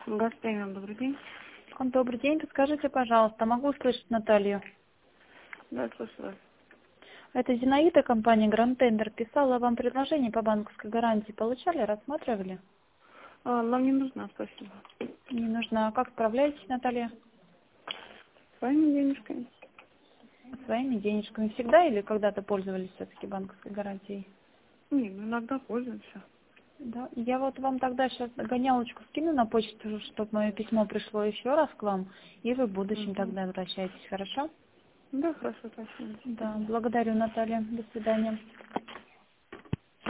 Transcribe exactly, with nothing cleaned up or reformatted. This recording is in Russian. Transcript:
Гостиница, добрый день. Добрый день. Подскажите, пожалуйста, могу услышать Наталью? Да, слушаю вас. Это Зинаида, компания Grand Tender. Писала вам предложение по банковской гарантии. Получали, рассматривали? А, нам не нужна, спасибо. Не нужно. А как справляетесь, Наталья? Своими денежками? Своими денежками всегда или когда-то пользовались все-таки банковской гарантией? Не, ну иногда пользуемся. Да. Я вот вам тогда сейчас гонялочку скину на почту, чтобы мое письмо пришло еще раз к вам, и вы в будущем Угу. тогда обращайтесь, хорошо? Да, хорошо, спасибо. До Да, свидания. благодарю, Наталья. До свидания.